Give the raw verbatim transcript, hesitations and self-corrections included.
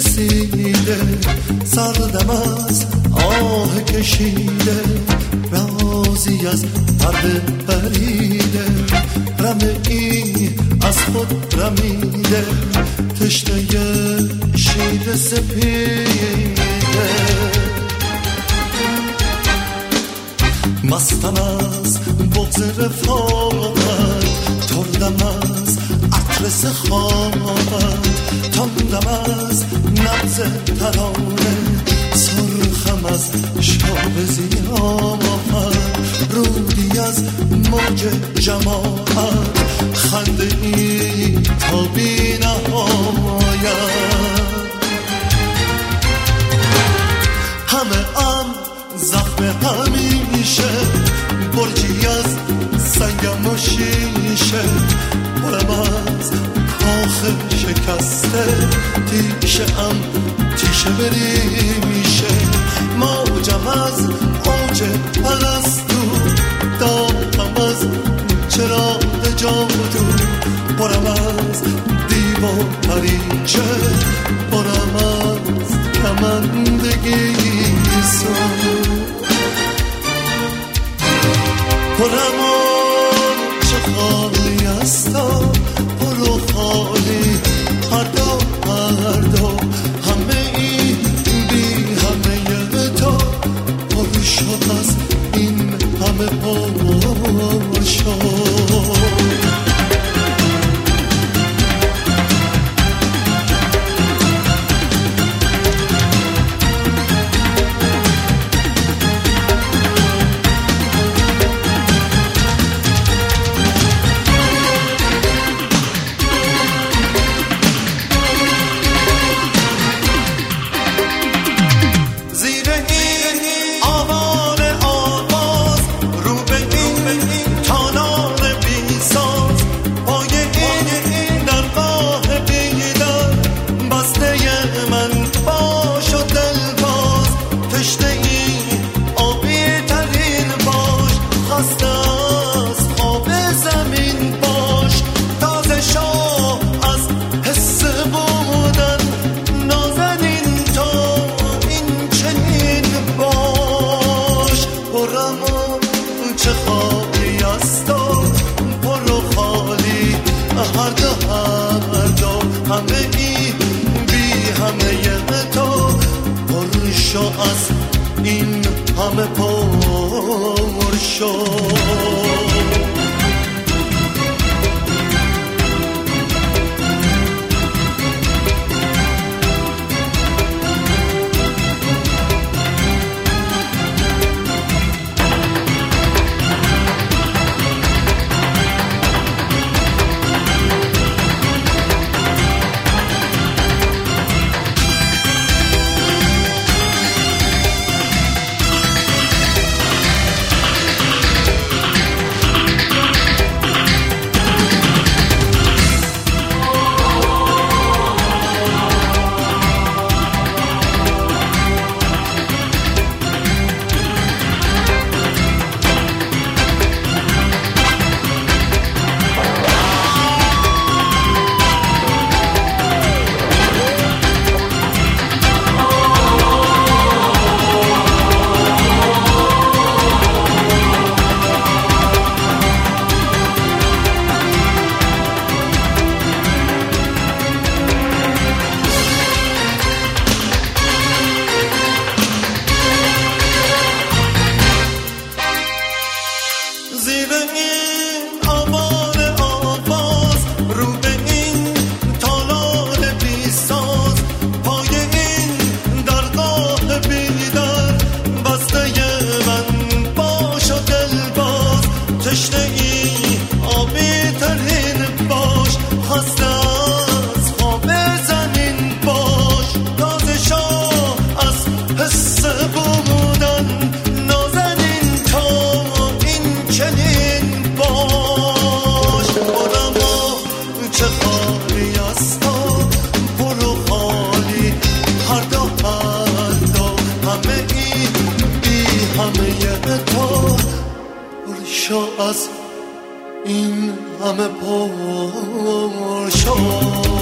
رسیده، سردم از آه کشیده، رازی از پرده پریده، رمعی از خود رمیده، تشنه شیر سپیده. مستم از بغض رفاقت، تردم از عطر سخاوت، تندم از نبض ترانه، سرخم از شاب ضیافت، رودی از موج جماعت، خنده ای تا بی نهایت. همه ام زخم همیشه، برجی از سنگم و شیشه، برم از کاخ شکسته، تیشه ام تیشه بری میشه، موجم از اوج پرستو، داغم از چراغ جادو، برم از دیو و پریچه، برم از کمندگی سو، برم چه خالی استا، پرو خالی هر دو هر دو، همه ای بی همه تو، پر شد از این همه پر شد. از این همه پر شد. از این همه پر شد.